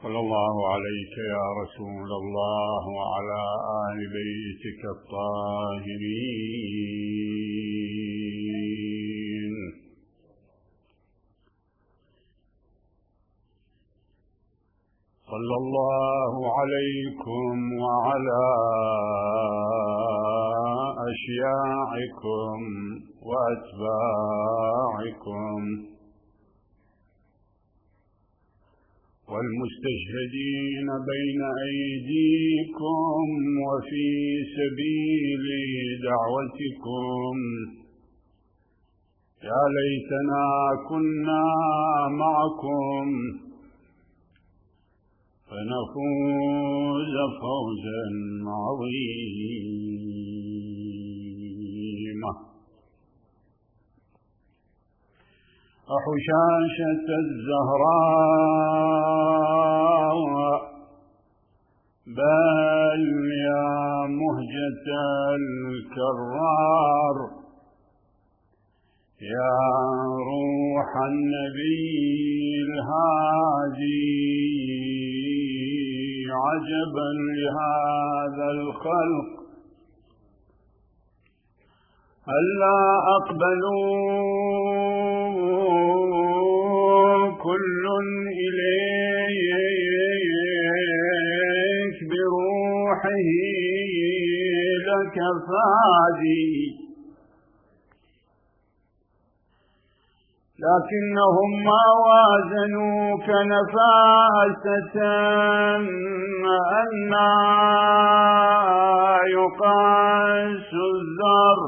صلى الله عليك يا رسول الله وعلى آل بيتك الطاهرين. صلى الله عليكم وعلى أشياعكم وأتباعكم والمستشهدين بين أيديكم وفي سبيل دعوتكم. يا ليتنا كنا معكم فنفوز فوزا عظيما. أحشاشة الزهراء بل يا مهجة الكرار، يا روح النبي الهادي، عجبا لهذا الخلق هلا أقبلوا كل إليك بروحه لك فادي، لكنهم ما وازنوك نفاسة أن يقاس الذر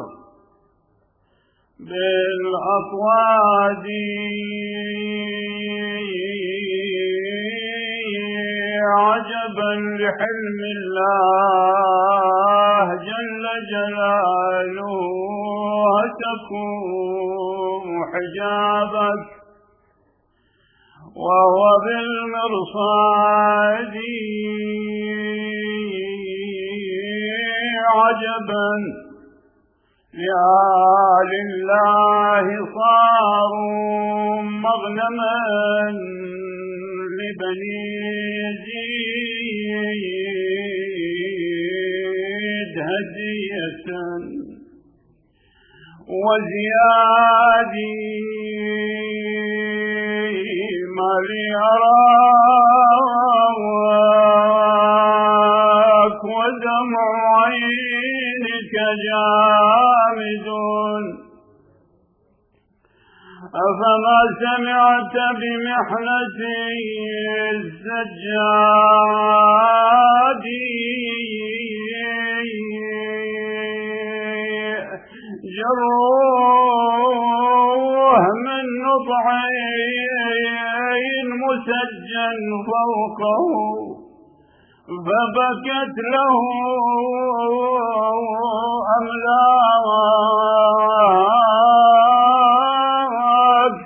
بالأطواد. عجبا لحلم الله جل جلاله، تكون حجابك وهو بالمرصاد. عجبا لآل الله صاروا مغنما لبني يزيد هدية وزيادي. ما لي أراك ودمع عينك جامد، أفما سمعت بمحنة السجاد؟ جروه من نطعين مسجن فوقه، فبكت له أملاك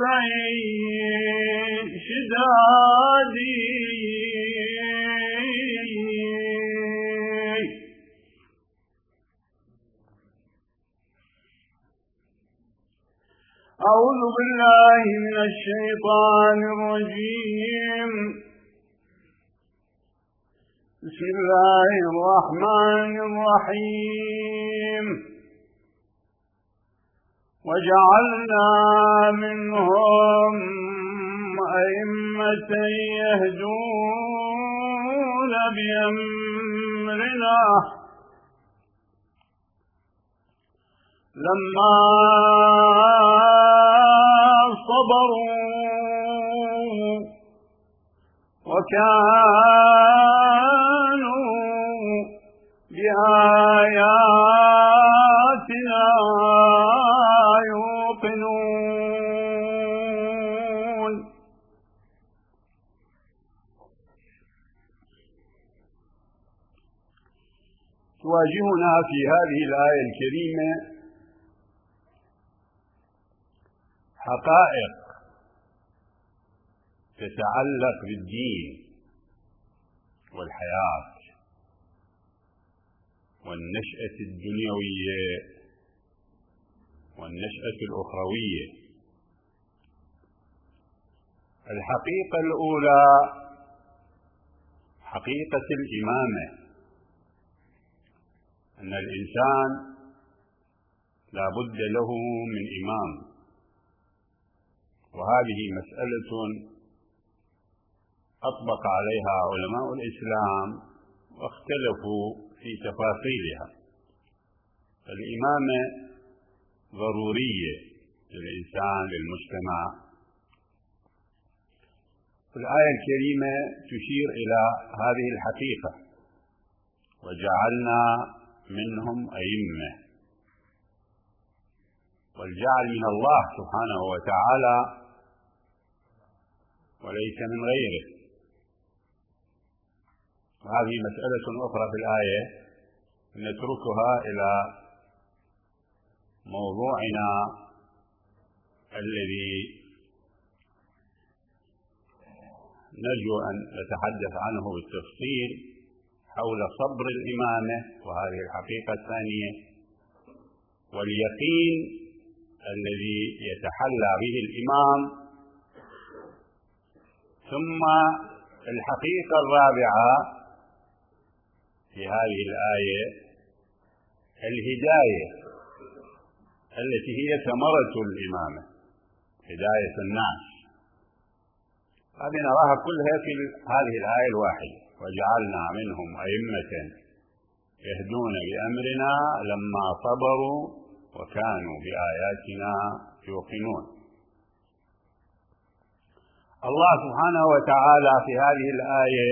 70 شداد. أعوذ بالله من الشيطان الرجيم. بسم الله الرحمن الرحيم. وجعلنا منهم أئمة يهدون بأمرنا لما صبروا وكانوا بآياتنا يوقنون. تواجهنا في هذه الآية الكريمة حقائق تتعلق بالدين والحياة والنشأة الدنيوية والنشأة الأخروية. الحقيقة الأولى حقيقة الإمامة، أن الإنسان لا بد له من إمام، وهذه مسألة أطبق عليها علماء الإسلام واختلفوا في تفاصيلها. الإمامة ضرورية للإنسان للمجتمع. الآية الكريمة تشير إلى هذه الحقيقة: وجعلنا منهم أئمة. والجعل من الله سبحانه وتعالى وليس من غيره. وهذه مسألة أخرى في الآية نتركها إلى موضوعنا الذي نرجو أن نتحدث عنه بالتفصيل حول صبر الإمامة، وهذه الحقيقة الثانية، واليقين الذي يتحلى به الإمام. ثم الحقيقة الرابعة في هذه الآية الهداية التي هي ثمرة الإمامة، هداية الناس. هذه نراها كلها في هذه الآية الواحدة: وجعلنا منهم أئمة يهدون بأمرنا لما صبروا وكانوا بآياتنا يوقنون. الله سبحانه وتعالى في هذه الآية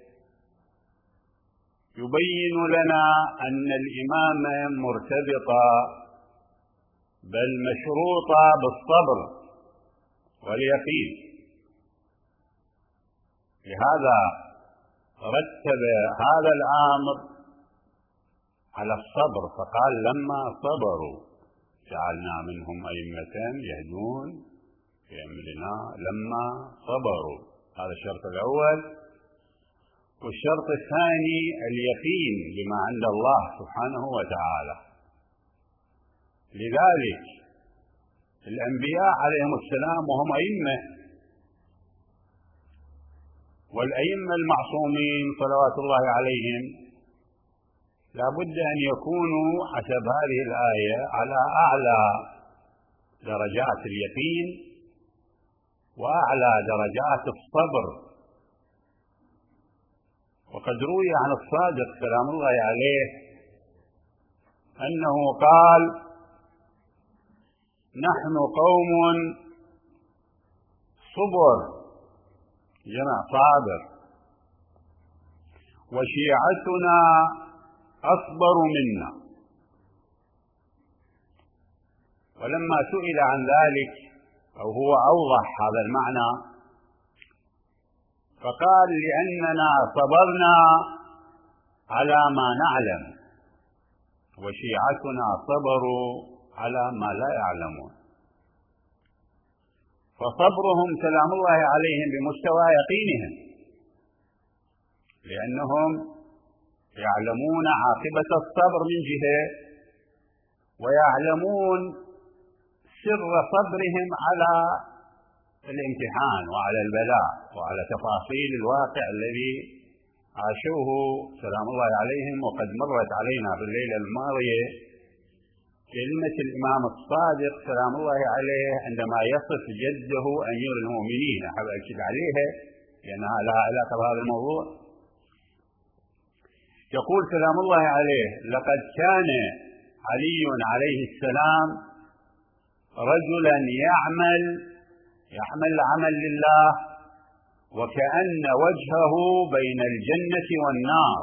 يبين لنا أن الإمامة مرتبطة بل مشروطة بالصبر واليقين. لهذا رتب هذا الأمر على الصبر، فقال لما صبروا جعلنا منهم أئمة يهدون بأمرنا لما صبروا. هذا الشرط الأول. والشرط الثاني اليقين بما عند الله سبحانه وتعالى. لذلك الأنبياء عليهم السلام وهم أئمة، والأئمة المعصومين صلوات الله عليهم لا بد أن يكونوا حسب هذه الآية على أعلى درجات اليقين وأعلى درجات الصبر. وقد روي عن الصادق سلام الله عليه أنه قال: نحن قوم صبر، جمع صابر، وشيعتنا أصبر منا. ولما سئل عن ذلك أو هو أوضح هذا المعنى فقال: لأننا صبرنا على ما نعلم، وشيعتنا صبروا على ما لا يعلمون. فصبرهم سلام الله عليهم بمستوى يقينهم، لأنهم يعلمون عاقبة الصبر من جهة، ويعلمون سر صبرهم على الامتحان وعلى البلاء وعلى تفاصيل الواقع الذي عاشوه سلام الله عليهم. وقد مرت علينا في الليلة الماضية كلمة الإمام الصادق سلام الله عليه عندما يصف جده أمير المؤمنين، أحب أكد عليها لأنها لها علاقة بهذا الموضوع. يقول سلام الله عليه: لقد كان علي عليه السلام رجلا يعمل العمل لله، وكأن وجهه بين الجنة والنار،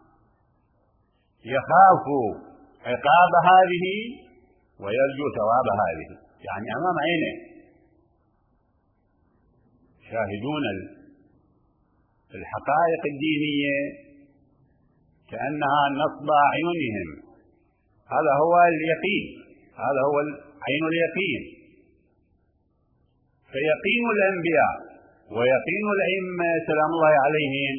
يخاف عقاب هذه ويرجو ثواب هذه، يعني أمام عينه شاهدون الحقائق الدينية كأنها نصب أعينهم. هذا هو اليقين، هذا هو عين اليقين. فيقين الأنبياء ويقين الأئمة سلام الله عليهم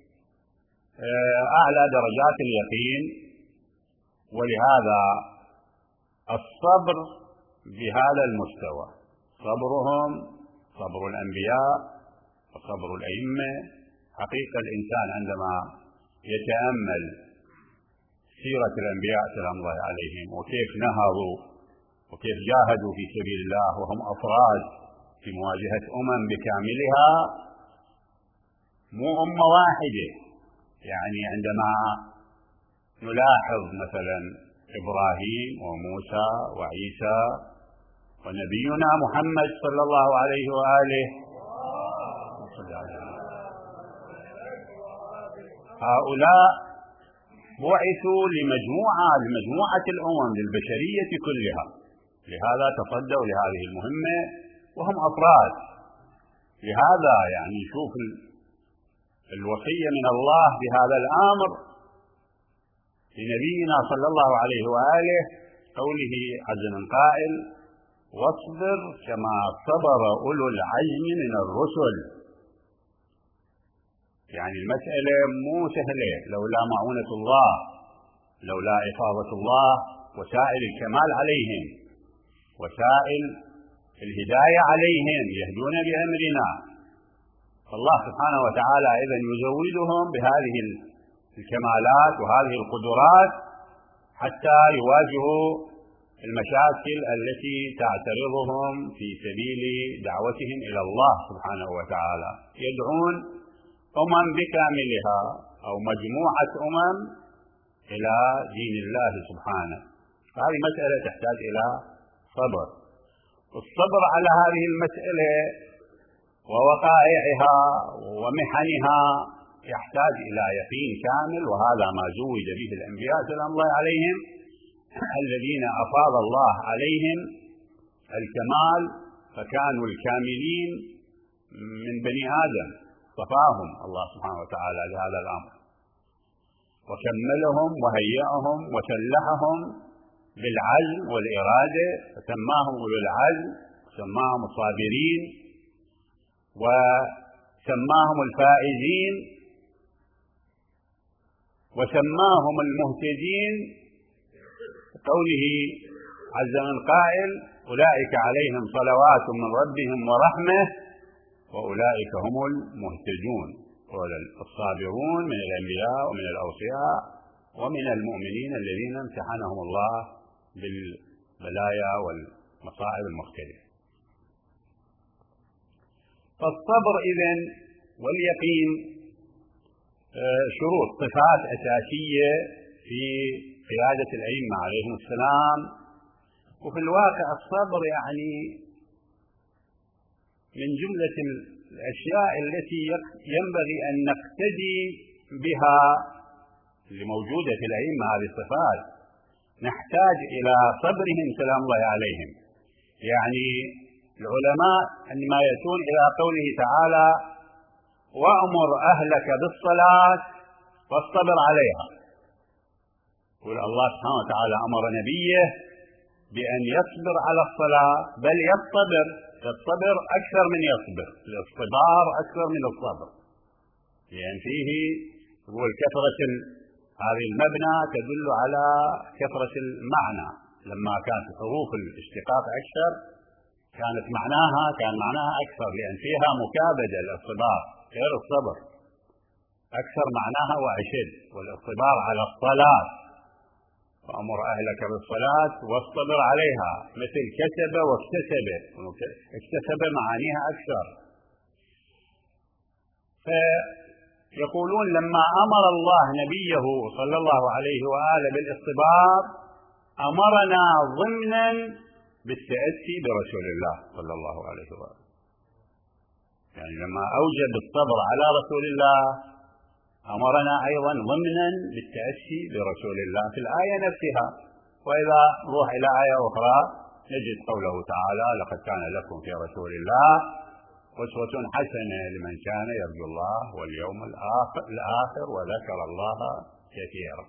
أعلى درجات اليقين. ولهذا الصبر بهذا المستوى، صبرهم صبر الأنبياء وصبر الأئمة حقيقة الإنسان عندما يتأمل سيرة الأنبياء سلام الله عليهم وكيف نهضوا وكيف جاهدوا في سبيل الله وهم أفراد في مواجهة بكاملها، مو أمة واحدة. يعني عندما نلاحظ مثلا إبراهيم وموسى وعيسى ونبينا محمد صلى الله عليه وآله، هؤلاء بعثوا لمجموعة الأمم، للبشرية كلها، لهذا تصدوا لهذه المهمة وهم أفراد. لهذا يعني شوف الوصية من الله بهذا الأمر لنبينا صلى الله عليه وآله، قوله عز من قائل: واصبر كما صبر أولو العزم من الرسل. يعني المسألة مو سهلة، لولا معونة الله، لولا إفاضة الله وسائل الكمال عليهم، وسائل الهداية عليهم، يهدون بأمرنا. فالله سبحانه وتعالى إذن يزودهم بهذه الكمالات وهذه القدرات حتى يواجهوا المشاكل التي تعترضهم في سبيل دعوتهم إلى الله سبحانه وتعالى. يدعون بكاملها أو مجموعة إلى دين الله سبحانه. هذه مسألة تحتاج إلى صبر. الصبر على هذه المسألة ووقائعها ومحنها يحتاج إلى يقين كامل، وهذا ما زوج به الأنبياء سلام الله عليهم الذين أفاض الله عليهم الكمال، فكانوا الكاملين من بني آدم، صفاهم الله سبحانه وتعالى لهذا الأمر، وكملهم وهيئهم وسلحهم بالعزم والإرادة، فسماهم أولو العزم، وسماهم الصابرين، وسماهم الفائزين، وسماهم المهتدين، قوله عز من قائل: أولئك عليهم صلوات من ربهم ورحمة وأولئك هم المهتدون. الصابرون من الأنبياء ومن الأوصياء ومن المؤمنين الذين امتحنهم الله بالبلايا والمصائب المختلفة. فالصبر إذن واليقين شروط، صفات أساسية في قيادة الأئمة عليهم السلام. وفي الواقع الصبر يعني من جملة الأشياء التي ينبغي أن نقتدي بها الموجودة في الأئمة. هذه الصفات نحتاج إلى صبرهم سلام الله عليهم. يعني العلماء عندما يأتون إلى قوله تعالى: وأمر أهلك بالصلاة واصطبر عليها، يقول الله سبحانه وتعالى أمر نبيه بأن يصبر على الصلاة، بل يصطبر أكثر من يصبر، الاصطبار أكثر من الصبر، لأن فيه يقول كثرة هذه المبنى تدل على كثرة المعنى. لما كانت حروف الاشتقاق أكثر كان معناها أكثر، لأن فيها مكابدة. الاصطبار غير الصبر، أكثر معناها وأشد. والاصطبار على الصلاة: وأمر أهلك بالصلاة واصطبر عليها، مثل كسب واكتسب، اكتسب معانيها أكثر. فيقولون لما أمر الله نبيه صلى الله عليه وآله بالاصطبار أمرنا ضمنا بالتأسي برسول الله صلى الله عليه وآله. يعني لما أوجب الصبر على رسول الله أمرنا أيضا ضمنا بالتأسي برسول الله في الآية نفسها. وإذا نروح إلى آية أخرى نجد قوله تعالى: لقد كان لكم في رسول الله أسوة حسنة لمن كان يرجو الله واليوم الآخر وذكر الله كثيرا.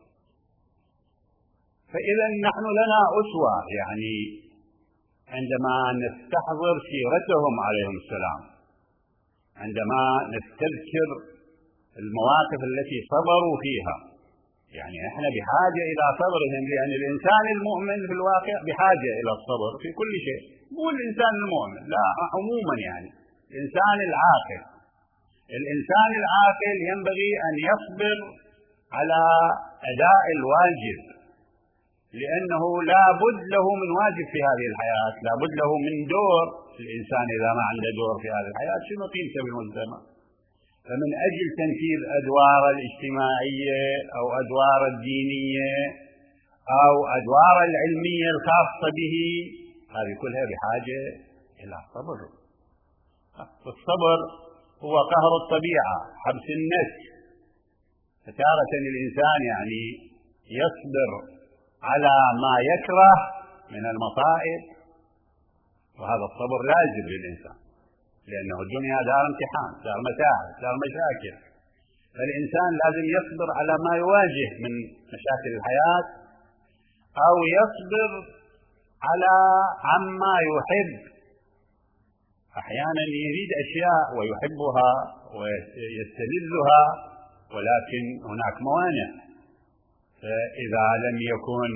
فإذا نحن لنا أسوة، يعني عندما نستحضر سيرتهم عليهم السلام، عندما نستذكر المواقف التي صبروا فيها، يعني احنا بحاجة إلى صبرهم، لأن الإنسان المؤمن في الواقع بحاجة إلى الصبر في كل شيء، مو الإنسان المؤمن لا، عموما يعني الإنسان العاقل الإنسان العاقل ينبغي أن يصبر على أداء الواجب، لأنه لا بد له من واجب في هذه الحياة، لا بد له من دور. الإنسان إذا ما عنده دور في هذه الحياة شنو قيمته بالمجتمع؟ فمن أجل تنفيذ أدوار الاجتماعية أو أدوار الدينية أو أدوار العلمية الخاصة به، هذه كلها بحاجة إلى صبر. والصبر هو قهر الطبيعة، حبس النفس. فتارة الإنسان يعني يصبر على ما يكره من المصائب، وهذا الصبر لازم للإنسان، لأنه الدنيا دار امتحان، دار متاعب، دار مشاكل. فالإنسان لازم يصبر على ما يواجه من مشاكل الحياة، أو يصبر على عما يحب. أحيانا يريد أشياء ويحبها ويستلذها، ولكن هناك موانع. فإذا لم يكن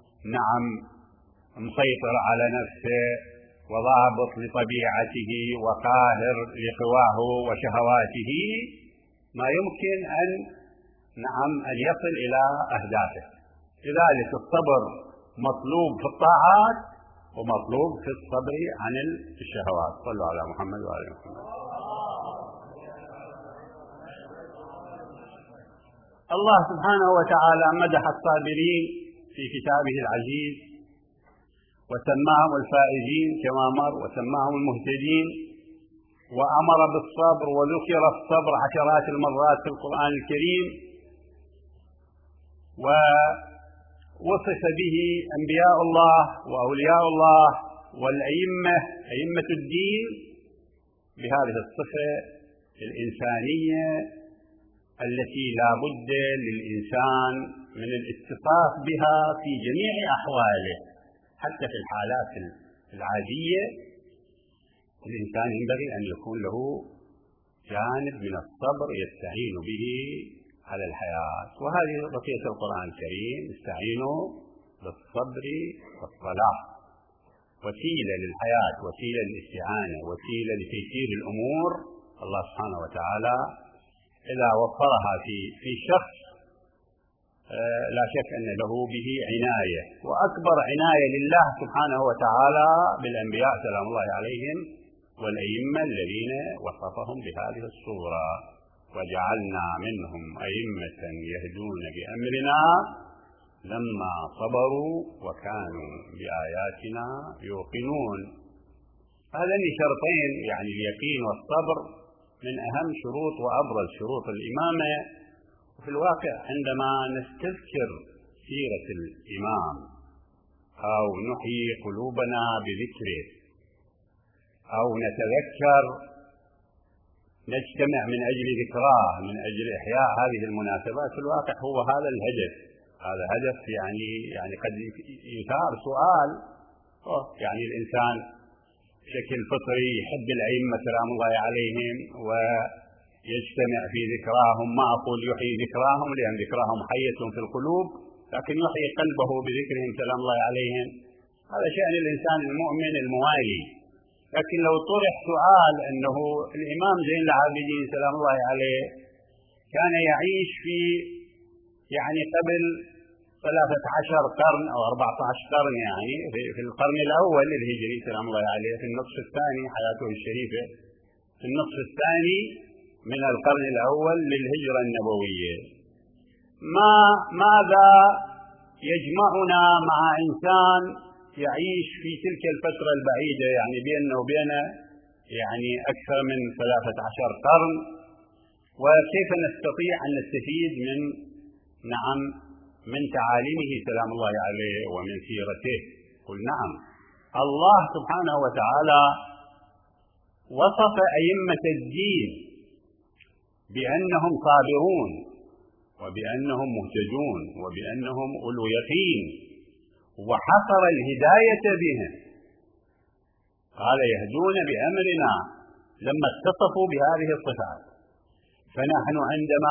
مسيطر على نفسه وضابط لطبيعته وقاهر لقواه وشهواته، ما يمكن أن يصل إلى أهدافه. لذلك الصبر مطلوب في الطاعات ومطلوب في الصبر عن الشهوات. صلوا على محمد وآله محمد. الله سبحانه وتعالى مدح الصابرين في كتابه العزيز، وسماهم الفائزين كما مر، وسماهم المهتدين، وأمر بالصبر، وذكر الصبر عشرات المرات في القرآن الكريم، ووصف به أنبياء الله وأولياء الله أئمة الدين بهذه الصفة الإنسانية التي لا بد للإنسان من الاتصاف بها في جميع أحواله. حتى في الحالات العادية الإنسان ينبغي أن يكون له جانب من الصبر يستعين به على الحياة. وهذه بقية القرآن الكريم: استعينوا بالصبر والصلاة، وسيلة للحياة، وسيلة للاستعانة، وسيلة لتيسير الأمور. الله سبحانه وتعالى إذا وفرها في شخص لا شك أن له به عناية، وأكبر عناية لله سبحانه وتعالى بالأنبياء سلام الله عليهم والأئمة الذين وصفهم بهذه الصورة: وجعلنا منهم أئمة يهدون بأمرنا لما صبروا وكانوا بآياتنا يوقنون. هذين شرطين، يعني اليقين والصبر، من أهم شروط وأبرز شروط الإمامة. وفي الواقع عندما نستذكر سيرة الإمام أو نحيي قلوبنا بذكره أو نتذكر، نجتمع من أجل ذكراه، من أجل إحياء هذه المناسبات، في الواقع هو هذا الهدف. هذا هدف يعني قد يثار سؤال: يعني الإنسان بشكل فطري يحب الأئمة سلام الله عليهم ويجتمع في ذكراهم. ما أقول يحيي ذكراهم لأن ذكراهم حية في القلوب، لكن يحيي قلبه بذكرهم سلام الله عليهم. هذا شأن الإنسان المؤمن الموالي. لكن لو طرح سؤال أنه الإمام زين العابدين سلام الله عليه كان يعيش قبل 13 قرن أو 14 قرن، يعني في القرن الأول الهجري سلام الله عليه، في النصف الثاني حياته الشريفة، في النصف الثاني من القرن الأول للهجرة النبوية. ماذا يجمعنا مع إنسان يعيش في تلك الفترة البعيدة، يعني بيننا وبينه أكثر من 13 قرن؟ وكيف نستطيع أن نستفيد من تعاليمه سلام الله عليه ومن سيرته؟ قل نعم. الله سبحانه وتعالى وصف أئمة الدين بأنهم صابرون، وبأنهم مهتدون، وبأنهم أولو يقين، وحصر الهداية بهم. قال: يهدون بأمرنا، لما اتصفوا بهذه الصفات. فنحن عندما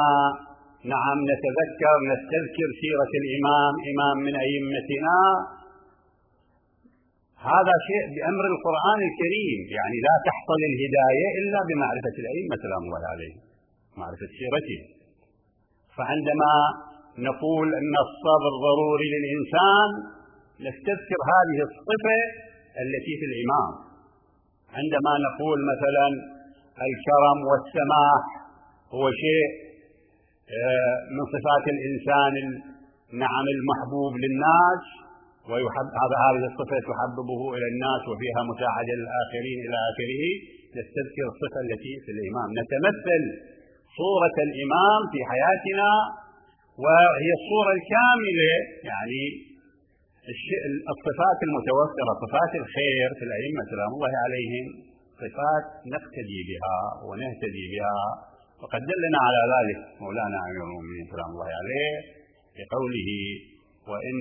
نستذكر سيرة الإمام، إمام من أئمتنا، هذا شيء بأمر القرآن الكريم، يعني لا تحصل الهداية إلا بمعرفة الأئمة سلام الله عليهم، معرفة سيرتهم. فعندما نقول أن الصبر ضروري للإنسان نستذكر هذه الصفة التي في الإمام. عندما نقول مثلا الكرم والسماح هو شيء من صفات الإنسان نعم المحبوب للناس، ويحب هذه الصفة تحببه إلى الناس وفيها مساعدة للآخرين إلى آخره، نستذكر الصفة التي في الإمام، نتمثل صورة الإمام في حياتنا، وهي الصورة الكاملة، يعني الصفات المتوفرة، صفات الخير في الأئمة سلام الله عليهم صفات نقتدي بها ونهتدي بها. وقد دلنا على ذلك مولانا أمير المؤمنين سلام الله عليه بقوله: وإن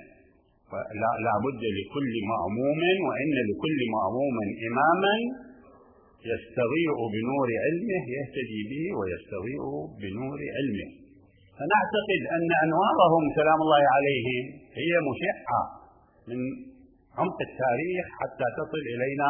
لا بد لكل مأموم وإن لكل مأموم إماما يستضيء بنور علمه يهتدي به ويستضيء بنور علمه. فنعتقد أن أنوارهم سلام الله عليهم هي مشعة من عمق التاريخ حتى تصل إلينا،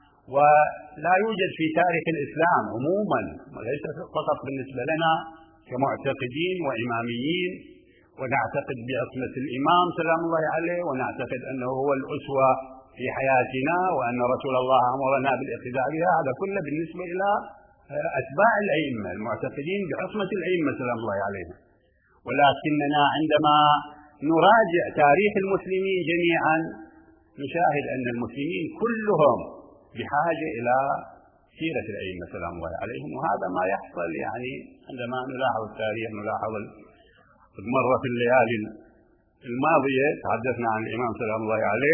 ولا يوجد في تاريخ الإسلام عموما، وليس فقط بالنسبة لنا كمعتقدين وإماميين، ونعتقد بعصمة الإمام سلام الله عليه، ونعتقد أنه هو الأسوة في حياتنا، وأن رسول الله أمرنا بالاقتداء بها. هذا كله بالنسبة إلى أتباع الأئمة المعتقدين بعصمة الأئمة سلام الله عليهم. ولكننا عندما نراجع تاريخ المسلمين جميعا نشاهد أن المسلمين كلهم بحاجة إلى سيرة الأئمة سلام الله عليهم. وهذا ما يحصل يعني عندما نلاحظ التاريخ، نلاحظ مرة في الليالي الماضية تحدثنا عن الإمام سلام الله عليه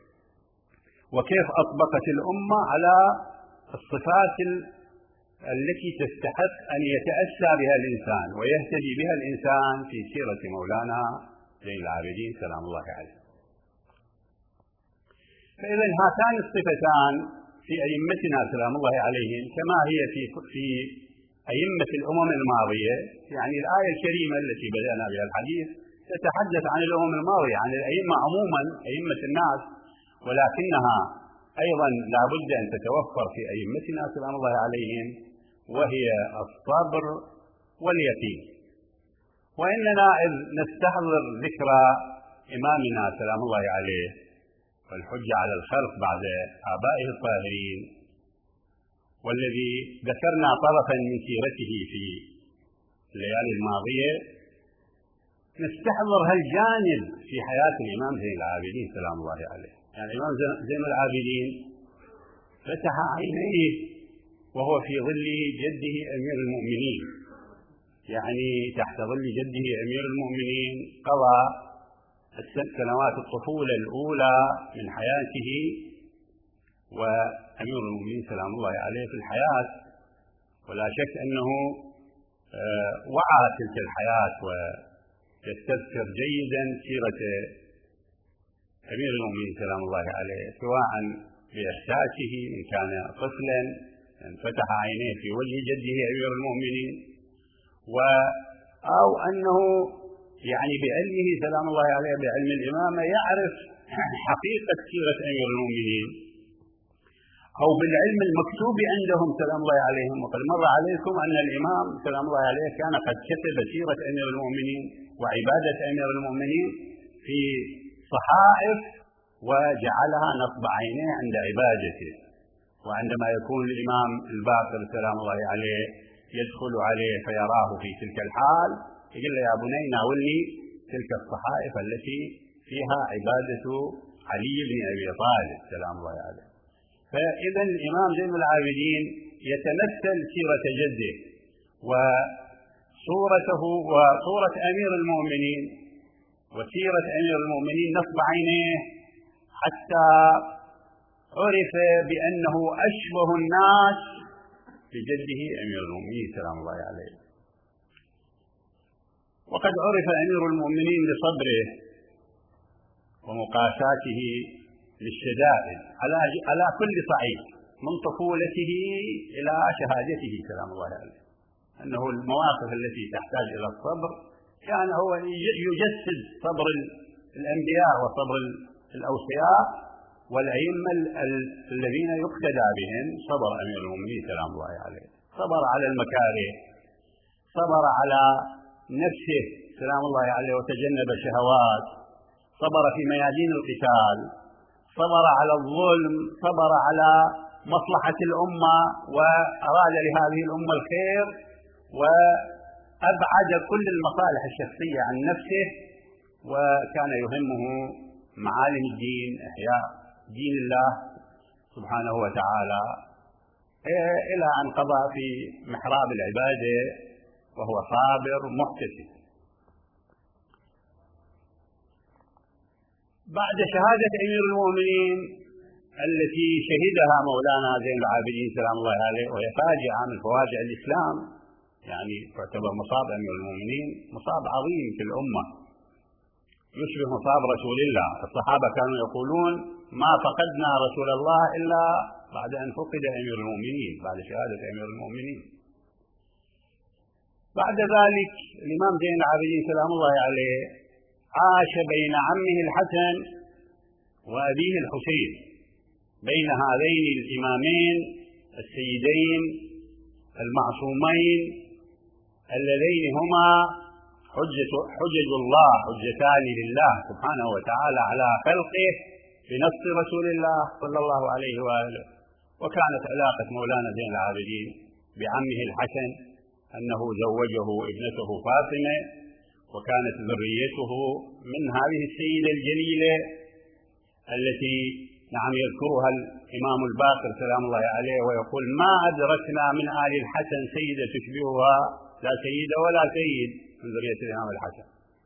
وكيف أطبقت الأمة على الصفات التي تستحق أن يتأسى بها الإنسان ويهتدي بها الإنسان في سيرة مولانا زين العابدين سلام الله عليه. فإذا هاتان الصفتان في أئمتنا سلام الله عليهم كما هي في أئمة الأمم الماضية، يعني الآية الكريمة التي بدأنا بها الحديث تتحدث عن الأمم الماضية، عن الأئمة عموما، أئمة الناس، ولكنها أيضا لا بد أن تتوفر في أئمتنا سلام الله عليهم، وهي الصبر واليقين. وإننا إذ نستحضر ذكرى إمامنا سلام الله عليه والحجة على الخلق بعد آبائه الطاهرين، والذي ذكرنا طرفا من سيرته في الليالي الماضية، نستحضر هالجانب في حياة الإمام زين العابدين سلام الله عليه. يعني الإمام زين العابدين فتح عينيه وهو في ظل جده أمير المؤمنين، يعني تحت ظل جده أمير المؤمنين قضى سنوات الطفولة الأولى من حياته، وأمير المؤمنين سلام الله عليه في الحياة، ولا شك أنه وعى تلك الحياة ويستذكر جيدا سيرة أمير المؤمنين سلام الله عليه، سواء بإحساسه إن كان طفلا فتح عينيه في وجه جده أمير المؤمنين، أو أنه يعني بعلمه سلام الله عليه بعلم الإمامة يعرف حقيقة سيرة أمير المؤمنين، أو بالعلم المكتوب عندهم سلام الله عليهم. وقد مر عليكم أن الإمام سلام الله عليه كان قد كتب سيرة أمير المؤمنين وعبادة أمير المؤمنين في صحائف وجعلها نصب عينيه عند عبادته، وعندما يكون الإمام الباقر سلام الله عليه يدخل عليه فيراه في تلك الحال يقول له: يا بني ناولني تلك الصحائف التي فيها عبادة علي بن أبي طالب سلام الله عليه. فإذا الإمام زين العابدين يتمثل سيرة جده وصورته وصورة أمير المؤمنين وسيرة أمير المؤمنين نصب عينيه، حتى عرف بأنه أشبه الناس بجده أمير المؤمنين سلام الله عليه. وقد عرف أمير المؤمنين بصبره ومقاساته للشدائد على كل صعيد، من طفولته إلى شهادته سلام الله عليه، أنه المواقف التي تحتاج إلى الصبر كان هو يجسد صبر الأنبياء وصبر الأوصياء، والأئمة الذين يقتدى بهم صبر أمير المؤمنين سلام الله عليه، صبر على المكاره، صبر على نفسه سلام الله عليه وتجنب الشهوات، صبر في ميادين القتال، صبر على الظلم، صبر على مصلحة الأمة وأراد لهذه الأمة الخير وأبعد كل المصالح الشخصية عن نفسه، وكان يهمه معالم الدين، إحياء دين الله سبحانه وتعالى، إلى أن قضى في محراب العبادة وهو صابر محتسب. بعد شهادة أمير المؤمنين التي شهدها مولانا زين العابدين سلام الله عليه، وهي فاجعة من فواجع الإسلام، يعني تعتبر مصاب أمير المؤمنين مصاب عظيم في الأمة يشبه مصاب رسول الله. الصحابة كانوا يقولون ما فقدنا رسول الله إلا بعد أن فقد أمير المؤمنين، بعد شهادة أمير المؤمنين. بعد ذلك الإمام زين العابدين سلام الله عليه عاش بين عمه الحسن وأبيه الحسين، بين هذين الإمامين السيدين المعصومين اللذين هما حجج الله، حجتان لله سبحانه وتعالى على خلقه بنص رسول الله صلى الله عليه وآله. وكانت علاقة مولانا زين العابدين بعمه الحسن أنه زوجه ابنته فاطمة، وكانت ذريته من هذه السيدة الجليلة التي يذكرها الإمام الباقر سلام الله عليه ويقول ما أدركنا من آل الحسن سيدة تشبهها، لا سيدة ولا سيد من ذرية الإمام الحسن.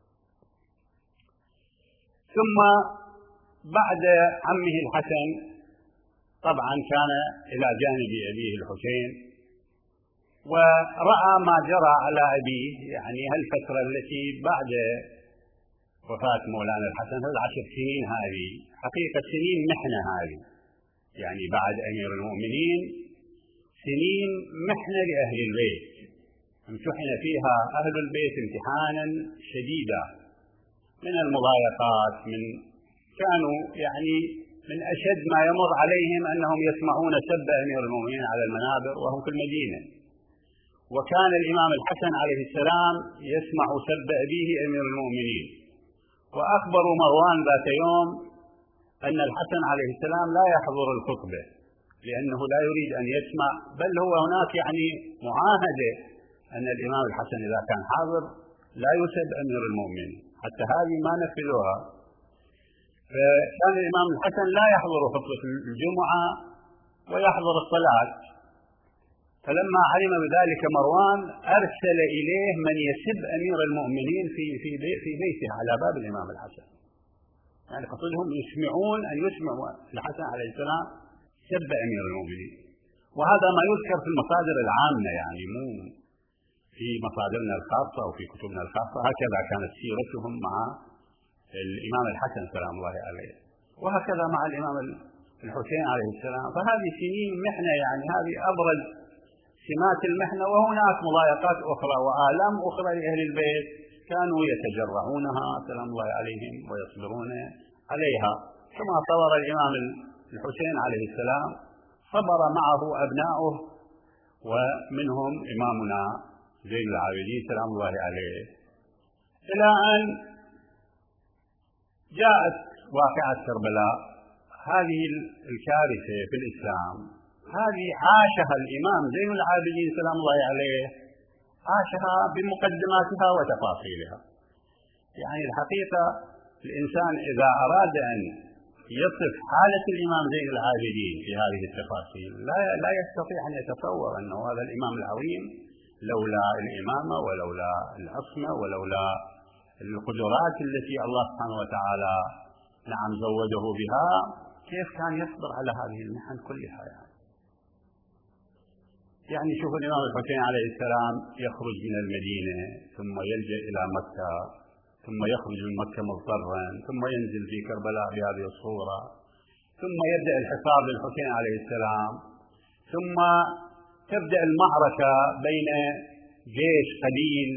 ثم بعد عمه الحسن طبعا كان إلى جانب أبيه الحسين، ورأى ما جرى على أبيه، يعني هالفترة التي بعد وفاة مولانا الحسن، هذه 10 سنين، هذه حقيقة سنين محنة، هذه يعني بعد أمير المؤمنين سنين محنة لأهل البيت، امتحن فيها أهل البيت امتحانا شديدا من المضايقات، كانوا يعني من أشد ما يمر عليهم أنهم يسمعون سب أمير المؤمنين على المنابر وهم في المدينة. وكان الإمام الحسن عليه السلام يسمع سب أبيه أمير المؤمنين، وأخبروا مروان ذات يوم أن الحسن عليه السلام لا يحضر الخطبة لأنه لا يريد أن يسمع، بل هو هناك يعني معاهدة أن الإمام الحسن إذا كان حاضر لا يسب أمير المؤمنين، حتى هذه ما نفذوها. فكان الإمام الحسن لا يحضر خطبة الجمعة ويحضر الصلاة. فلما علم بذلك مروان أرسل إليه من يسب أمير المؤمنين في بيته على باب الإمام الحسن، يعني قصدهم يسمعون أن يسمعوا الحسن عليه السلام سب أمير المؤمنين. وهذا ما يذكر في المصادر العامة، يعني مو في مصادرنا الخاصة أو في كتبنا الخاصة. هكذا كانت سيرتهم مع الإمام الحسن سلام الله عليه، وهكذا مع الإمام الحسين عليه السلام. فهذه سنين محنة، يعني هذه أبرز سمات المحنة. وهناك مضايقات أخرى وآلام أخرى لأهل البيت كانوا يتجرعونها سلام الله عليهم ويصبرون عليها، كما صبر الإمام الحسين عليه السلام، صبر معه أبناؤه، ومنهم إمامنا زين العابدين سلام الله عليه، إلى أن جاءت واقعة كربلاء، هذه الكارثة في الإسلام. هذه عاشها الإمام زين العابدين سلام الله عليه، عاشها بمقدماتها وتفاصيلها. يعني الحقيقة الإنسان إذا أراد أن يصف حالة الإمام زين العابدين في هذه التفاصيل لا يستطيع أن يتصور أنه هذا الإمام العظيم لولا الإمامة ولولا العصمة ولولا القدرات التي الله سبحانه وتعالى زوده بها، كيف كان يصبر على هذه المحن كلها. يعني شوف الإمام الحسين عليه السلام يخرج من المدينة ثم يلجأ إلى مكة، ثم يخرج من مكة مضطرا، ثم ينزل في كربلاء بهذه الصورة، ثم يبدأ الحصار للحسين عليه السلام، ثم تبدأ المعركة بين جيش قليل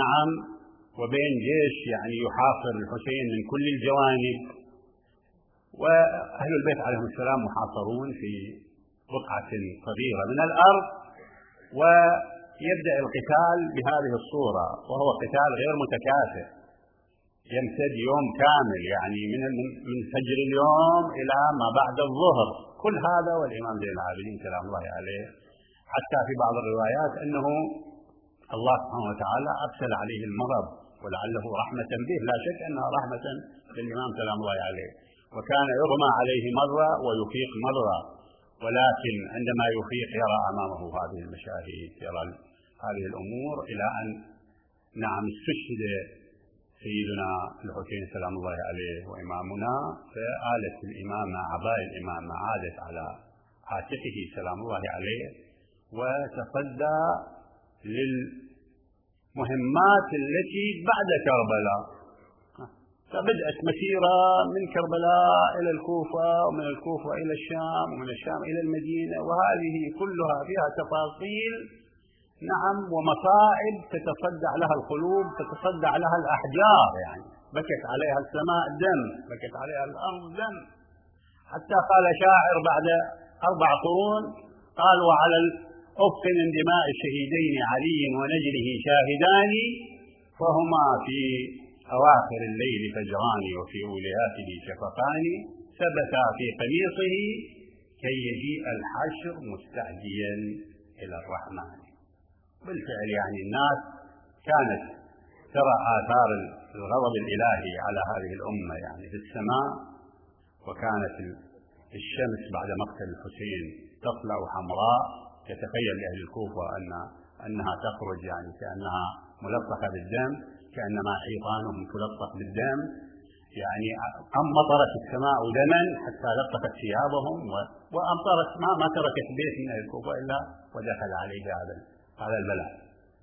وبين جيش يعني يحاصر الحسين من كل الجوانب، وأهل البيت عليهم السلام محاصرون في بقعة صغيرة من الأرض، ويبدأ القتال بهذه الصورة، وهو قتال غير متكافئ يمتد يوم كامل، يعني من فجر اليوم إلى ما بعد الظهر، كل هذا والإمام زين العابدين سلام الله عليه. حتى في بعض الروايات أنه الله سبحانه وتعالى أرسل عليه المرض ولعله رحمة به، لا شك أنها رحمة بالإمام سلام الله عليه، وكان يغمى عليه مرة ويفيق مرة، ولكن عندما يفيق يرى أمامه هذه المشاهد، يرى هذه الأمور، إلى أن نعم استشهد سيدنا الحسين سلام الله عليه وإمامنا، فآلت الإمامة عباء الإمامة عادت على عاتقه سلام الله عليه، وتصدى للمهمات التي بعد كربلاء. فبدأت مسيرة من كربلاء إلى الكوفة، ومن الكوفة إلى الشام، ومن الشام إلى المدينة، وهذه كلها فيها تفاصيل نعم ومصائب تتصدع لها القلوب، تتصدع لها الأحجار، يعني بكت عليها السماء دم، بكت عليها الأرض دم، حتى قال شاعر بعد 4 قرون قال: وعلى الأفق من دماء الشهيدين علي ونجله شاهدان، فهما في أواخر الليل فجران وفي أولياته شفقان، ثبتا في قميصه كي يجيء الحشر مستعديا إلى الرحمن. بالفعل يعني الناس كانت ترى آثار الغضب الإلهي على هذه الأمة يعني في السماء، وكانت الشمس بعد مقتل الحسين تطلع حمراء، يتخيل لأهل الكوفة أنها تخرج يعني كأنها ملطخة بالدم، كأنما حيطانهم تلطخ بالدم، يعني أمطرت السماء دما حتى لطخت ثيابهم، وأمطرت ما تركت بيت من أهل الكوفة إلا ودخل عليه هذا البلاء.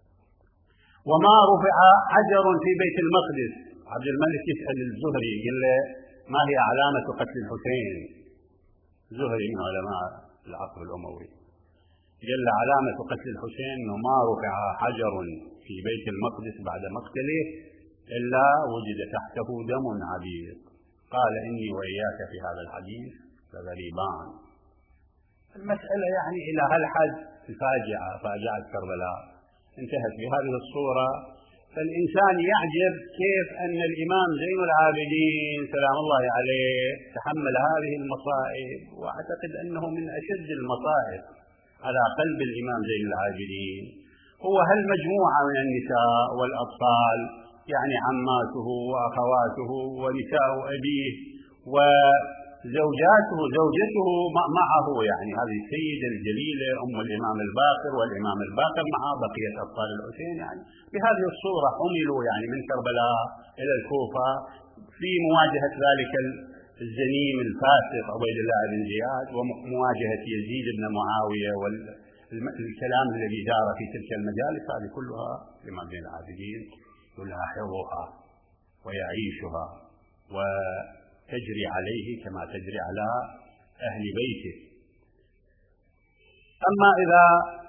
وما رفع حجر في بيت المقدس. عبد الملك يسأل الزهري قال له: ما هي علامة قتل الحسين؟ زهري من علماء العصر الأموي قال له: علامة قتل الحسين أنه ما رفع حجر في بيت المقدس بعد مقتله إلا وجد تحته دم عبيق. قال: إني وإياك في هذا الحديث لغريبان. المسألة يعني إلى هالحد فاجعة كربلاء انتهت بهذه الصورة. فالإنسان يعجب كيف أن الإمام زين العابدين سلام الله عليه تحمل هذه المصائب، وأعتقد أنه من أشد المصائب على قلب الإمام زين العابدين هو هالمجموعة من النساء والأطفال، يعني عماته وأخواته ونساء أبيه وزوجته معه، يعني هذه السيدة الجليلة أم الإمام الباقر والإمام الباقر مع بقية أطفال الحسين، يعني بهذه الصورة حملوا يعني من كربلاء إلى الكوفة في مواجهة ذلك الزنيم الفاسق عبيد الله بن زياد، ومواجهة يزيد بن معاوية، والكلام الذي دار في تلك المجالس هذه كلها الإمام زين العابدين يلاحظها ويعيشها وتجري عليه كما تجري على أهل بيته. أما إذا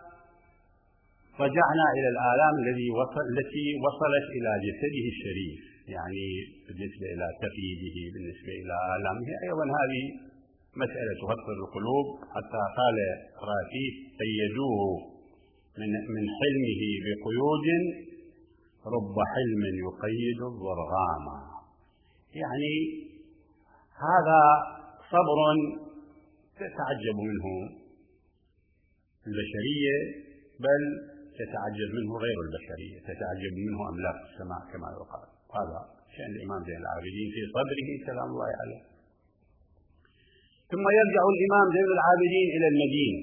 رجعنا إلى الآلام التي وصلت إلى جسده الشريف، يعني بالنسبة إلى تقييده، بالنسبة إلى آلامه، أيضا هذه مسألة تغطر القلوب. حتى قال رافيه: قيدوه من حلمه بقيود، رب حلم يقيد الضرغام. يعني هذا صبر تتعجب منه البشرية، بل تتعجب منه غير البشرية، تتعجب منه أملاك السماء كما يقال. هذا شأن الإمام زين العابدين في صبره سلام الله عليه. ثم يرجع الإمام زين العابدين إلى المدينة،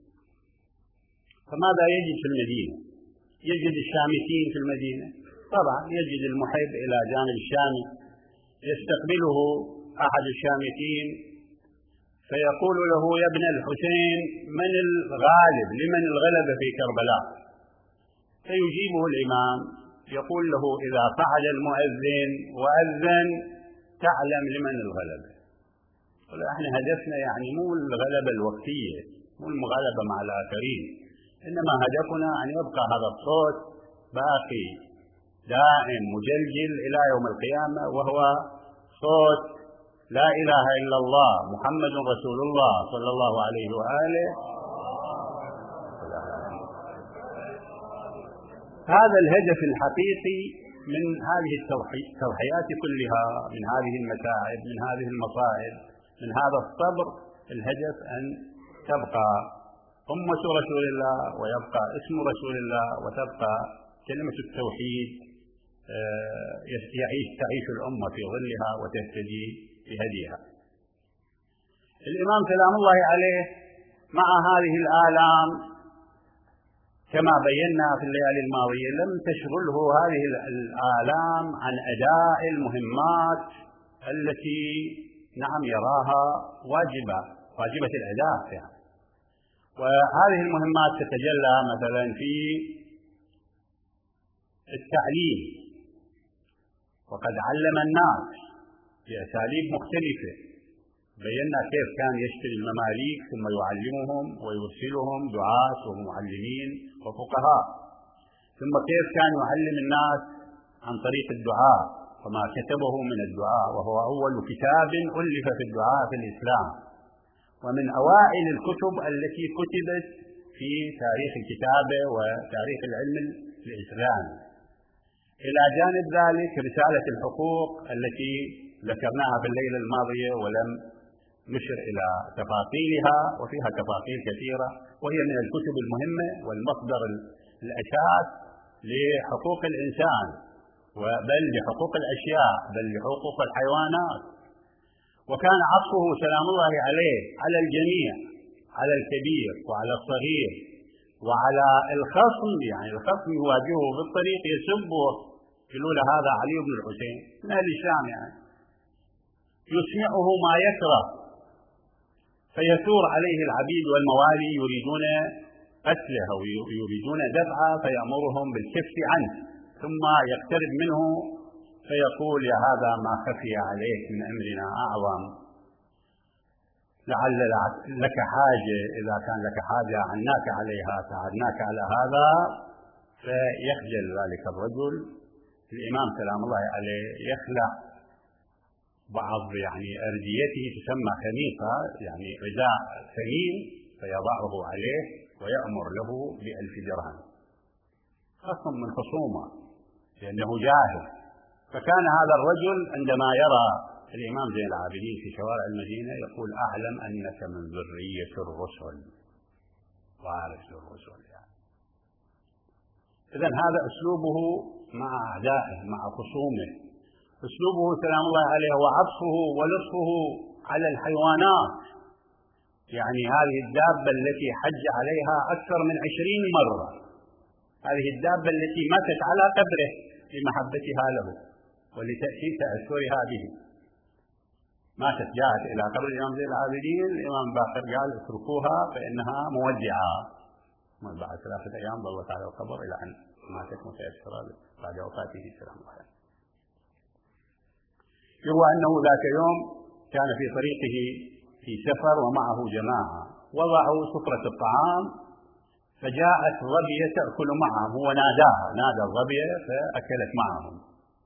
فماذا يجد في المدينة؟ يجد الشامتين في المدينة، طبعا يجد المحب إلى جانب الشام، يستقبله أحد الشامتين فيقول له: يا ابن الحسين، من الغالب، لمن الغلبة في كربلاء؟ فيجيبه الإمام يقول له: إذا صعد المؤذن وأذن تعلم لمن الغلبة. احنا هدفنا يعني مو الغلبة الوقتية، مو الغلبة مع الآخرين، إنما هدفنا أن يبقى هذا الصوت باقي دائم مجلجل إلى يوم القيامة، وهو صوت لا إله إلا الله محمد رسول الله صلى الله عليه وآله. هذا الهدف الحقيقي من هذه التضحيات كلها، من هذه المتاعب، من هذه المصائب، من هذا الصبر. الهدف أن تبقى أمة رسول الله ويبقى اسم رسول الله وتبقى كلمة التوحيد، تعيش الأمة في ظلها وتهتدي بهديها. الإمام سلام الله عليه مع هذه الآلام كما بينا في الليالي الماضية لم تشغله هذه الآلام عن أداء المهمات التي نعم يراها واجبة الأداء فيها. وهذه المهمات تتجلى مثلا في التعليم، وقد علم الناس بأساليب مختلفة. بينا كيف كان يشتري المماليك ثم يعلمهم ويرسلهم دعاة ومعلمين وفقهاء، ثم كيف كان يعلم الناس عن طريق الدعاء وما كتبه من الدعاء، وهو أول كتاب ألف في الدعاء في الإسلام، ومن أوائل الكتب التي كتبت في تاريخ الكتابة وتاريخ العلم الإسلامي. إلى جانب ذلك رسالة الحقوق التي ذكرناها في الليلة الماضية ولم نشر إلى تفاصيلها، وفيها تفاصيل كثيرة، وهي من الكتب المهمة والمصدر الأساس لحقوق الإنسان، بل لحقوق الأشياء، بل لحقوق الحيوانات. وكان عطفه سلام الله عليه على الجميع، على الكبير وعلى الصغير وعلى الخصم. يعني الخصم يواجهه بالطريق يسبه، يقولون هذا علي بن الحسين من أهل الشام، يعني يسمعه ما يكره، فيثور عليه العبيد والموالي يريدون قتله أو يريدون دفعه، فيأمرهم بالكف عنه، ثم يقترب منه فيقول يا هذا ما خفي عليك من أمرنا أعظم، لعل لك حاجة، إذا كان لك حاجة عناك عليها ساعدناك على هذا. فيخجل ذلك الرجل. الإمام سلام الله عليه يخلع بعض يعني أرديته تسمى خميصة، يعني رداء ثمين، فيضعه عليه ويأمر له ب1000 درهم، خصم من خصومه لأنه جاهل. فكان هذا الرجل عندما يرى الإمام زين العابدين في شوارع المدينة يقول أعلم أنك من ذرية الرسل، وارث الرسل. يعني إذن هذا أسلوبه مع أعدائه، مع خصومه. أسلوبه سلام الله عليه وعطفه ولطفه على الحيوانات. يعني هذه الدابة التي حج عليها أكثر من 20 مرة، هذه الدابة التي ماتت على قبره لمحبتها له ولتأسيس أسرها به، ماتت جاءت إلى قبر الإمام زين العابدين، الإمام باقر قال اتركوها فإنها مودعة. بعد 3 أيام ظلت على القبر إلى أن ماتت متأثرة بعد وفاته سلام الله عليه. يروى أنه ذاك يوم كان في طريقه في سفر ومعه جماعة، وضعوا سفرة الطعام، فجاءت ظبية تأكل معهم، هو ناداها، نادى الظبية فأكلت معهم.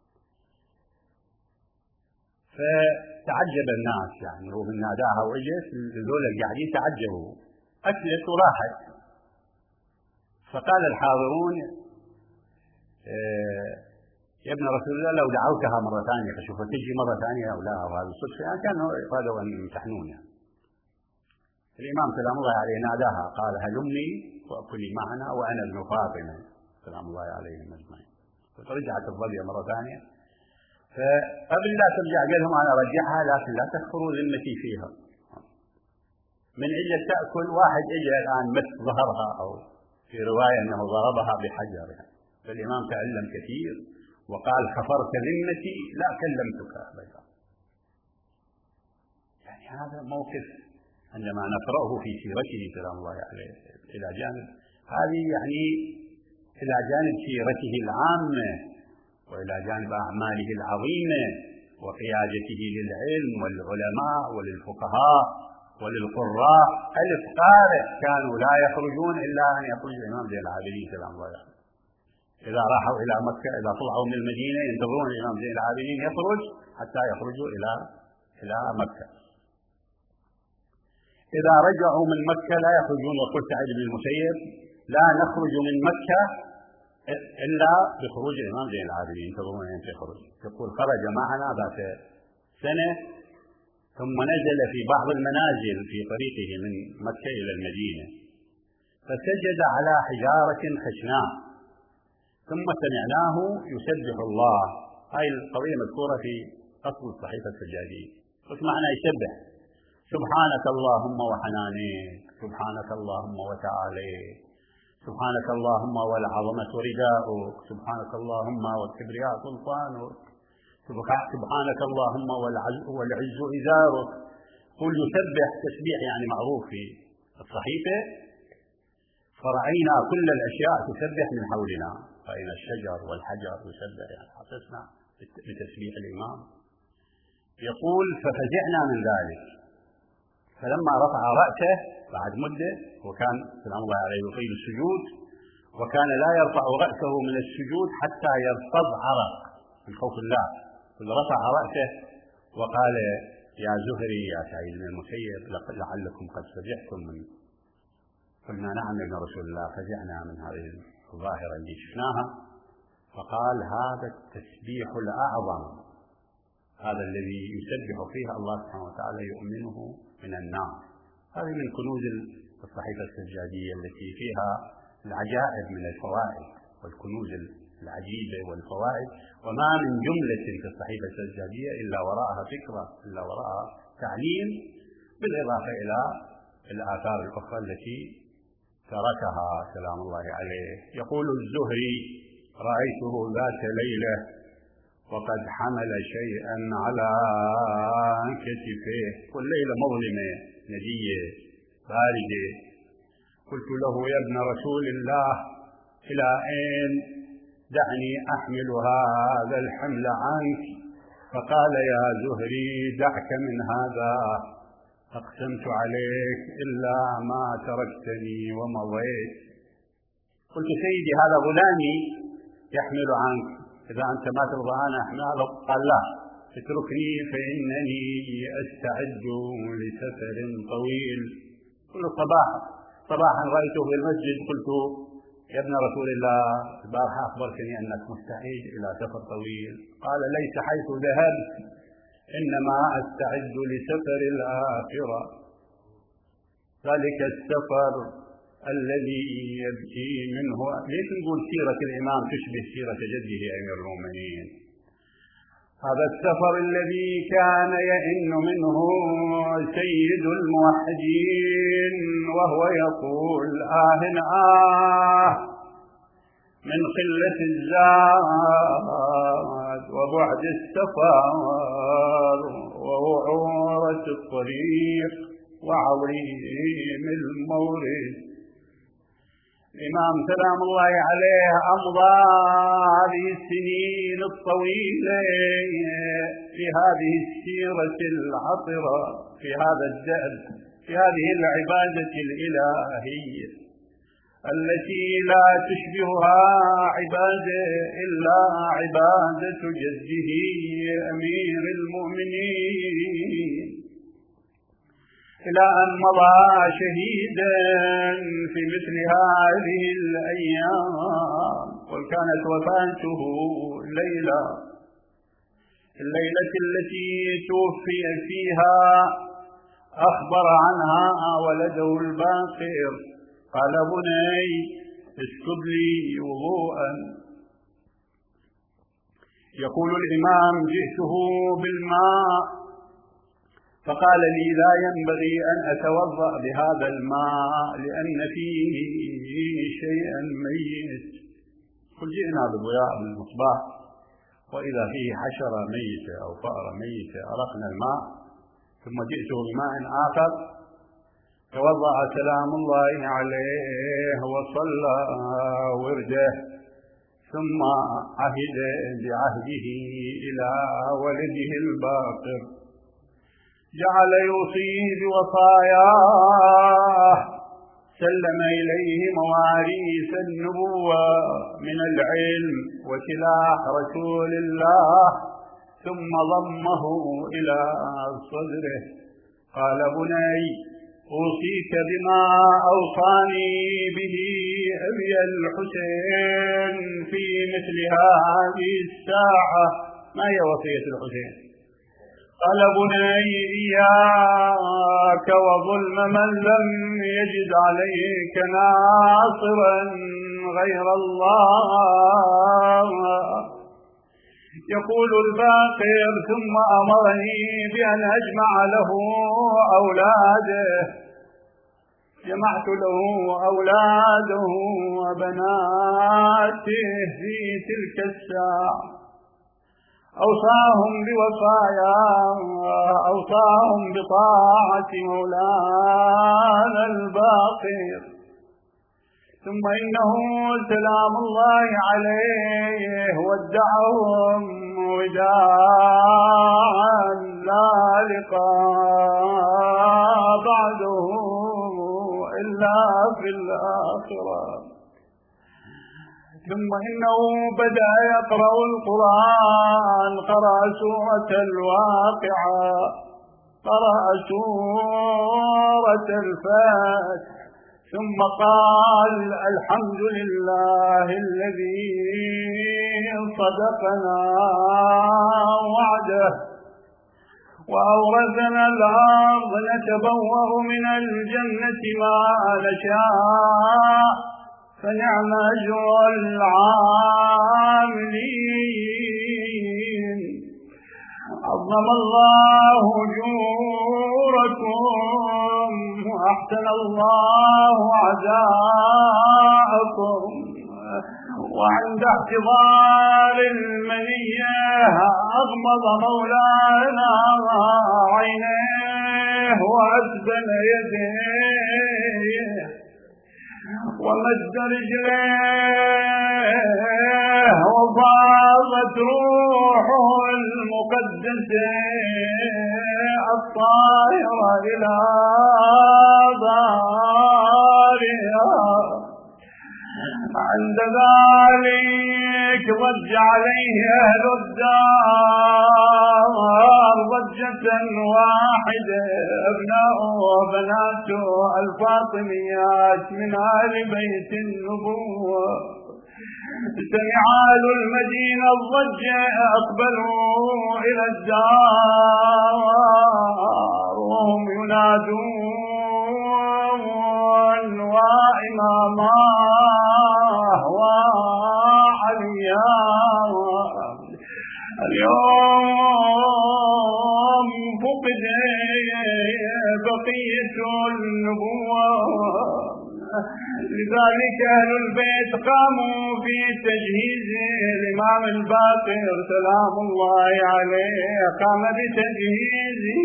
فتعجب الناس، يعني هو من ناداها وإجت، ذول القاعدين تعجبوا، أكلت وراحت. فقال الحاضرون يا ابن رسول الله لو دعوتها مرة ثانية فشوف تجي مرة ثانية أو لا، وهذا الصدفة يعني كانوا أرادوا أن يمتحنون. يعني الإمام سلام الله عليه ناداها قال هلمي وأكلي معنا وأنا ابن فاطمة سلام الله عليهم أجمعين. فرجعت الظبية مرة ثانية، فقبل لا ترجع قال لهم أنا أرجعها لكن لا تكفروا ذمتي فيها. من إجل تأكل، واحد إجى الآن مس ظهرها، أو في رواية أنه ضربها بحجر. يعني فالإمام تعلم كثير وقال كفرت ذمتي لا كلمتك أبدا. يعني هذا موقف عندما نقرأه في سيرته سلام الله عليه، إلى جانب هذه يعني إلى جانب سيرته العامة وإلى جانب أعماله العظيمة وقيادته للعلم والعلماء وللفقهاء وللقراء. 1000 قارئ كانوا لا يخرجون إلا أن يخرج الإمام زين العابدين سلام الله عليه. إذا راحوا إلى مكة، إذا طلعوا من المدينة ينتظرون الإمام زين العابدين يخرج حتى يخرجوا إلى إلى مكة. إذا رجعوا من مكة لا يخرجون، وقل سعيد بن المسيب لا نخرج من مكة إلا بخروج الإمام زين العابدين، ينتظرون أن يخرج. يقول خرج معنا ذات سنة ثم نزل في بعض المنازل في طريقه من مكة إلى المدينة فسجد على حجارة خشناء ثم سمعناه يسبح الله. هاي القضية مذكورة في أصل الصحيفة السجادية. وش معنى يسبح؟ سبحانك اللهم وحنانيك، سبحانك اللهم وتعاليك، سبحانك اللهم والعظمة رداؤك، سبحانك اللهم والكبرياء سلطانك، سبحانك اللهم والعز إزارك. قل يسبح تسبيح يعني معروف في الصحيفة. فرأينا كل الأشياء تسبح من حولنا، رأينا الشجر والحجر يسبح، يعني حسسنا بتسبيح الإمام. يقول ففزعنا من ذلك، فلما رفع رأسه بعد مدة، وكان سلام الله عليه يطيل السجود، وكان لا يرفع رأسه من السجود حتى يرفض عرق من خوف الله، فرفع رأسه وقال يا زهري يا سعيد بن المسيب لعلكم قد فزعتم من. قلنا نعم يا ابن رسول الله فزعنا من هذه الظاهرة اللي شفناها. فقال هذا التسبيح الأعظم، هذا الذي يسبح فيه الله سبحانه وتعالى يؤمنه من النار. هذه من كنوز الصحيفة السجادية التي فيها العجائب من الفوائد والكنوز العجيبة والفوائد، وما من جملة تلك الصحيفة السجادية إلا وراءها فكرة، إلا وراءها تعليم، بالإضافة إلى الآثار الأخرى التي تركها سلام الله عليه. يقول الزهري رأيته ذات ليلة وقد حمل شيئا على كتفه، والليلة مظلمة ندية باردة. قلت له يا ابن رسول الله إلى أين؟ دعني أحمل هذا الحمل عنك. فقال يا زهري دعك من هذا، أقسمت عليك إلا ما تركتني ومضيت. قلت سيدي هذا غلامي يحمل عنك، إذا أنت ما ترضى أنا أحمله. قال لا اتركني فإنني أستعد لسفر طويل. قلت صباحا رأيته في المسجد، قلت يا ابن رسول الله البارحة أخبرتني أنك مستعد إلى سفر طويل. قال ليس حيث ذهبت، إنما أستعد لسفر الآخرة، ذلك السفر الذي يبكي منه. ليش نقول سيرة الإمام تشبه سيرة جده أمير المؤمنين؟ هذا السفر الذي كان يئن منه سيد الموحدين وهو يقول من قلة الزاد وبعد السفر ووعورة الطريق وعظيم المورد. الإمام سلام الله عليه أمضى هذه السنين الطويلة في هذه السيرة العطرة، في هذا الدأب، في هذه العبادة الإلهية التي لا تشبهها عبادة إلا عبادة جده أمير المؤمنين، إلى أن مضى شهيدا في مثل هذه الأيام. وكانت وفاته الليلة التي توفي فيها أخبر عنها ولده الباقر، قال بني اسكب لي وضوءا. يقول الإمام جئته بالماء فقال لي لا ينبغي أن أتوضأ بهذا الماء لأن فيه شيئا ميت. قل جئنا بضياء من المصباح وإذا فيه حشرة ميتة أو فأرة ميتة، أرقنا الماء ثم جئته بماء آخر، توضأ سلام الله عليه وصلى ورده، ثم عهد بعهده إلى ولده الباقر، جعل يوصي بوصاياه، سلم إليه مواريث النبوة من العلم وسلاح رسول الله ثم ضمه إلى صدره. قال: بني، أوصيك بما أوصاني به أبي الحسين في مثل هذه الساعة. ما هي وصية الحسين؟ قال: بني، إياك وظلم من لم يجد عليك ناصرا غير الله. يقول الباقر: ثم أمرني بأن أجمع له أولاده. جمعت له أولاده وبناته في تلك الساعة. أوصاهم بوصايا، أوصاهم بطاعة مولانا الباقر. ثم إنه سلام الله عليه ودعهم وداعا لا لقاء بعده إلا في الآخرة. ثم إنه بدأ يقرأ القرآن، قرأ سورة الواقعة، قرأ سورة الفتح، ثم قال: الحمد لله الذي صدقنا وعده وأورثنا الأرض نتبوأ من الجنة ما نشاء فنعم أجر العاملين. عظم الله أجوركم وأحسن الله عزاءكم. وعند احتضار المنية أغمض مولانا عينيه وأسبل يديه ومد رجليه وفاضت روحه المقدسة الطاهرة إلى دارها. عند ذلك ضج عليه أهل الدار ضجة واحدة، أبناؤه وبناته الفاطميات من آل بيت النبوة. سمع أهل المدينة الضجة أقبلوا إلى الدار وهم ينادون: وإماماه وعليا. اليوم فقد بقية النبوة، لذلك أهل البيت قاموا في تجهيز الإمام الباقر سلام الله عليه، قام بتجهيزه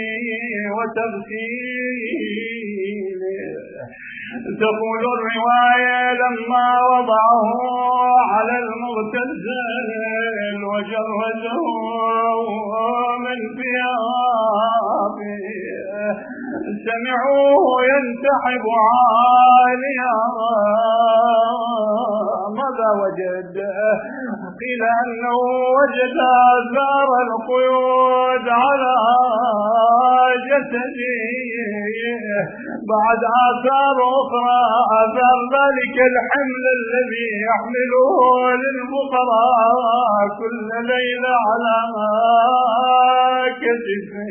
وتغسيله. تقول الرواية: لما وضعه على المغتسل وجرده من ثيابه سمعوه ينتحب عاليا. ماذا وجد؟ قيل أنه وجد آثار القيود على جسده، بعد آثار أخرى، آثار ذلك الحمل الذي يحمله للفقراء كل ليلة على كتفه.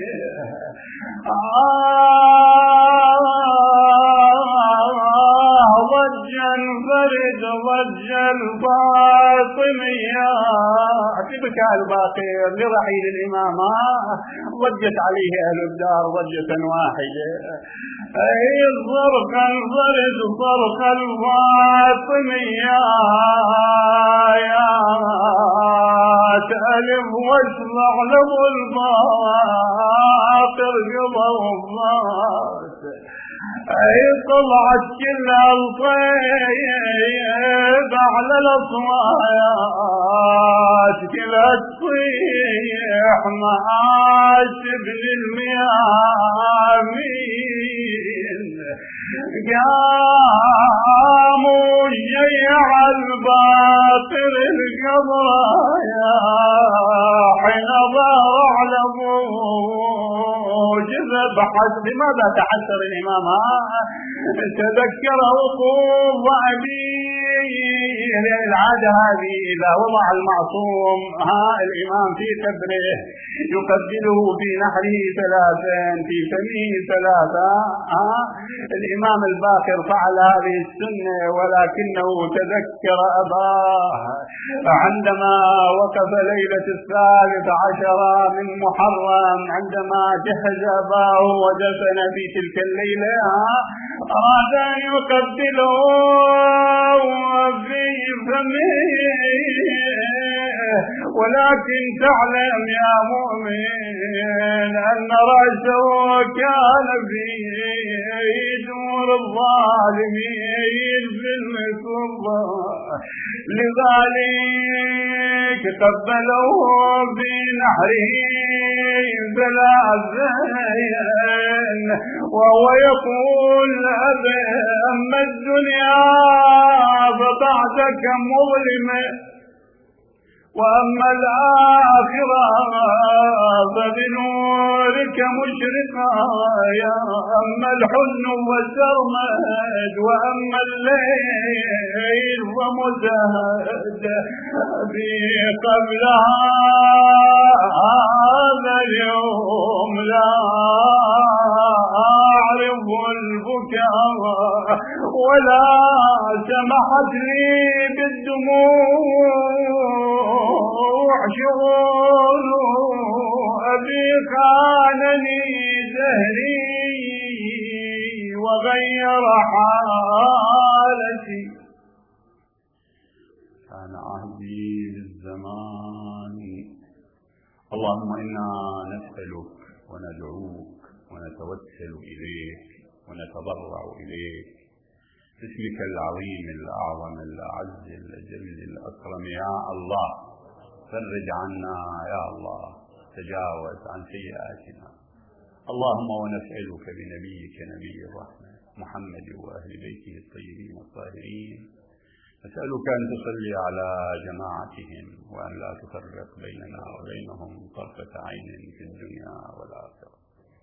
ضجا فرد ضج الفاطمية. اعتبك الباقر لرحيل الإمام ضجت عليه أهل الدار ضجة واحدة. أي صرخ الفرد صرخ الفاطمية يا تألف واسمع له الباقر بضوضات. أي طلعت كل الطيب على الأصوات، كل تصيح معاش ابن الميامين. قاموا جيع الباطل القبرايا حين لماذا تحسر الإمام؟ تذكر وقوف أبيه، العادة هذه إذا وضع المعصوم الإمام في قبره يقبله في نحره 3، في فمه 3. الإمام الباقر فعل هذه السنة، ولكنه تذكر أباه عندما وقف ليلة 13 من محرم، عندما جهز أباه ودفن في تلك الليلة، أراد أن يقبله في فمه، ولكن تعلم يا مؤمن أن رأسه كان في دور الظالمين في المكبة، لذلك قبله في نحره 3، وهو يقول أما الدنيا فبعدك مظلمة، وأما الآخرة فبنورك مشرقة، أما الحزن والسرمد، وأما الليل فمزهد قبلها هذا اليوم لا أعرف البكاء ولا سمحت لي بالدموع، شغل أبي خانني دهري وغير حالتي، كان عهدي بالزمان. اللهم إنا نسألك وندعوك ونتوسل إليك ونتضرع إليك باسمك العظيم الأعظم الأعز الأجل الأكرم يا الله. فرج عنا يا الله، تجاوز عن سيئاتنا. اللهم ونسألك بنبيك نبي الرحمة محمد وأهل بيته الطيبين الطاهرين، نسألك أن تصلي على جماعتهم وأن لا تفرق بيننا وبينهم طرفة عين في الدنيا والآخرة.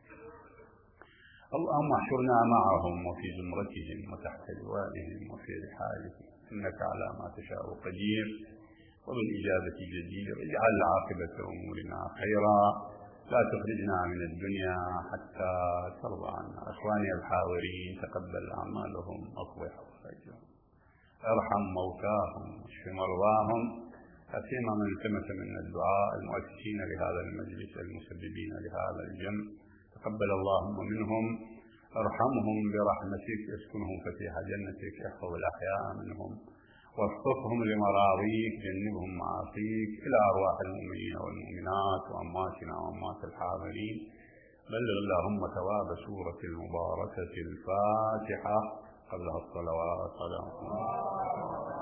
اللهم احشرنا معهم وفي زمرتهم وتحت لوائهم وفي رحالهم، إنك على ما تشاء قدير وبالإجابة جدير. اجعل عاقبة أمورنا خيرا، لا تخرجنا من الدنيا حتى ترضى عنا. أخواني الحاضرين، تقبل أعمالهم، أصلح أخرجهم، ارحم موتاهم، اشف مرضاهم، أسمع من التمس من الدعاء المؤسسين لهذا المجلس المسببين لهذا الجمع، تقبل اللهم منهم، ارحمهم برحمتك، اسكنهم فسيح جنتك، احفظ الأحياء منهم وفقهم لمراضيك، جنبهم معاصيك، إلى أرواح المؤمنين والمؤمنات وأمواتنا وأموات الحاضرين. بلغ اللهم ثواب سورة المباركة الفاتحة قبلها الصلوات على محمد.